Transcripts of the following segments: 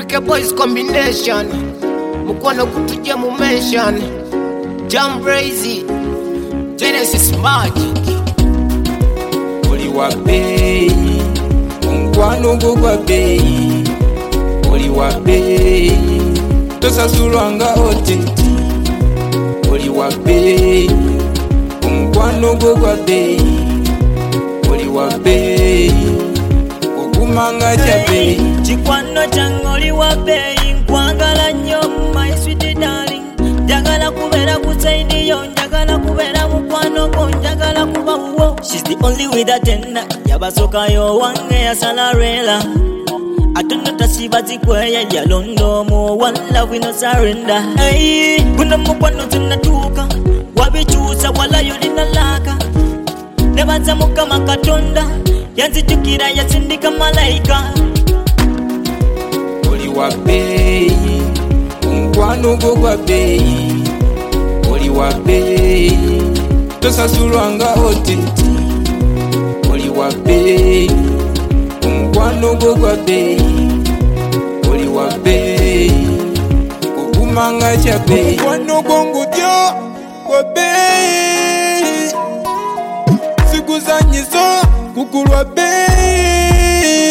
Wicked Boys combination. Mukwano kutuje mu mention. Jam Brazy, Genesis Magic. Oli wa bei, mukwano gwa bei. Oli wa bei, tosasulwanga otiti. Oli wa bei, mukwano gwa bei. Oli wa bei, okumanga cha bei. Chikwano change oli wa bei, nkwagala nnyo my sweet darling. Njagala kubeera kusaidi yo, njagala kubeera mukwano gwo, njagala kuba wuwo. She's the only way that tender yabasoka yo wange yasalarela. Atono tasiba zikweya yalondo mo one love we no surrender. Hey, guno mukwano tunatuka wabichusa wala yulina laka. Nebaza mukama katonda yanzijukira yasindika malaika. Oli wa bei, mukwano gwa bei. Oli wa bei, tosasulwanga otiti. Oli wa bei, mukwano gwa bei. Oli wa bei, okumanga cha bei. Mukwano gongudyo gwa bei, sikuzanyizo kukulwa bei.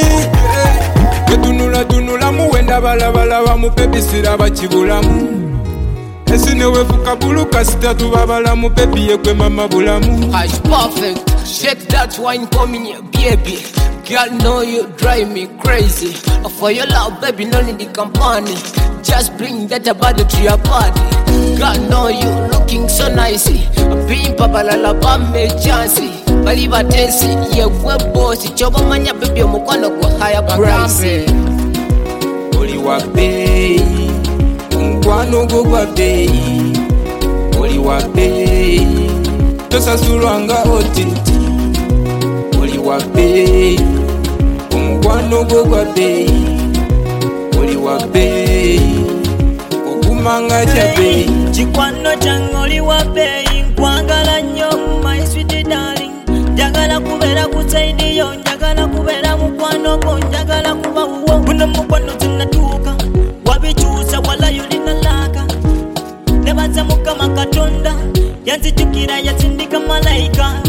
Tunula muwenda balabala mupebisira bakibulamu. Esine wefuka buluka sitatu babalamu pepi yekwe mama bulamu. Hush perfect, shake that wine for me baby. Girl know you drive me crazy. For your love baby no need the company. Just bring that body to your party. Girl know you looking so nicey. Being pabalala bame chancy. Baliba tensi ye we bossy. Choba manya baby mukwano kwa higher price. Oli wa bei, mukwano gwa bei. Oli wa bei, tosasulwanga otiti. Oli wa bei, mukwano gwa bei. Oli wa bei, okumanga cha bei. Chikwano change oli wa bei, nkwagala nnyo my sweet darling. Njagala kubeera kusaidi yo, njagala kubeera mukwano gwo, njagala kuba wuwo. Guno mukwano tunatuka wabichusa wala yulina laka. Nebaza mukama katonda yanzijukira yasindika malaika.